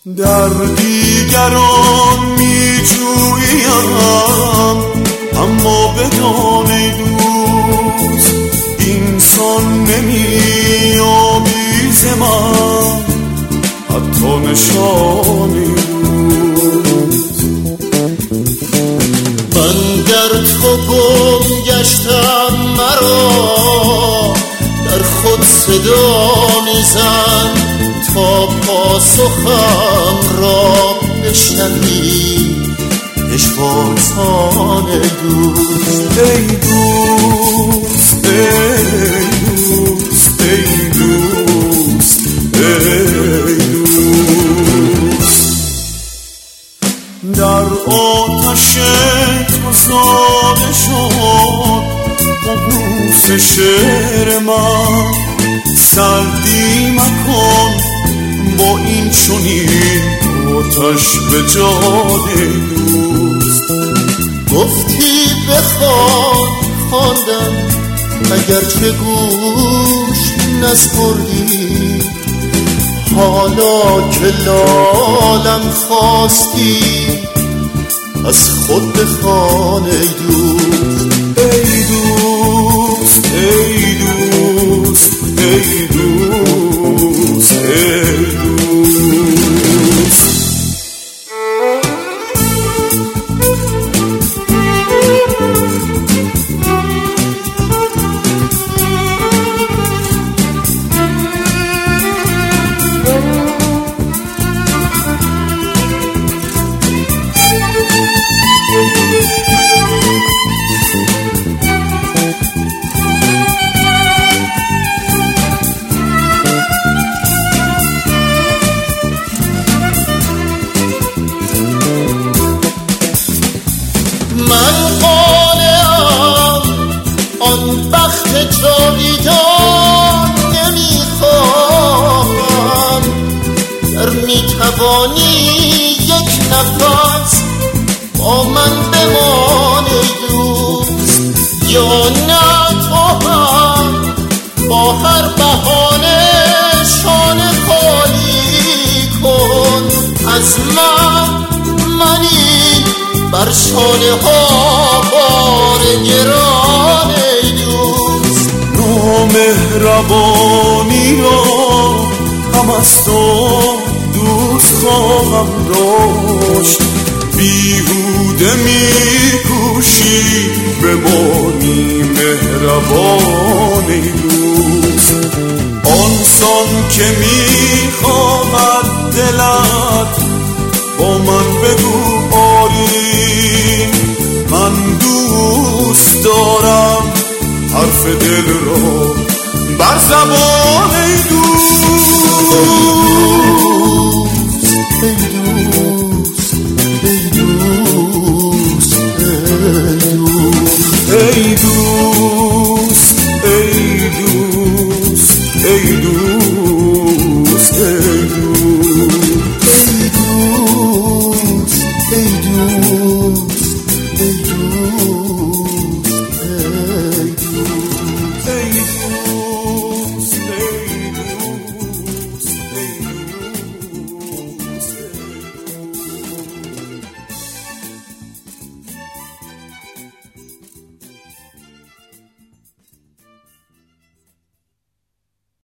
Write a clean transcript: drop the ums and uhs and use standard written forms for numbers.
در دیگران می جویم، اما بدان ای دوست اینسان نمی آمیز من حتی نشانی دوست. من در تو گم گشتم، مرا در خود صدا میزن تا پاسخم را بشنوی پشوازان دوست. ای دوست ای دوست ای دوست ای دوست، در آتش تو زاده شد قبوس شعر من. سردی مکن با این چنین آتش به جان دوست. گفتی بخوان خواندم اگرچه گوش نسپردی، حالا که لالم خواستی از خود بخوان ای دوست. ای دوست ای دوست ای دوست ای دوست. من قانعم آن بخت جاویدان نمیخواهم، در میتوانی یک نفس با من بمانی دوست، یا نه تو هم با هر بهانه شانه خالی کن از منی بر شانه ها بار گران ای دوست. نامهربانی را هم از تو دوست خواهم داشت، بیهوده میکوشی بمانی مهربان ای دوست. آنسان که میخواهد دلت با من بگو آری، من دوست دارم حرف دل را بر زبان ای دوست.